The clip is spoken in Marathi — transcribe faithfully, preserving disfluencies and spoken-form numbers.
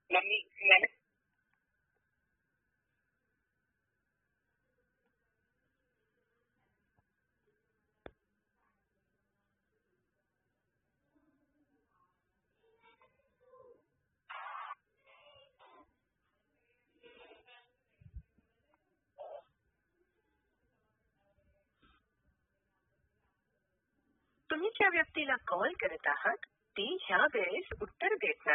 मम्मी मैंने तुम्ही ज्या व्यक्तीला कॉल करत आहात ती ह्या वेळेस उत्तर देत नाही.